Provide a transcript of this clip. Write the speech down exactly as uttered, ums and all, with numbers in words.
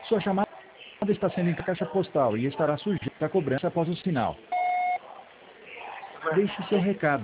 Sua chamada está sendo em caixa postal e estará sujeita a cobrança após o sinal. Deixe seu recado.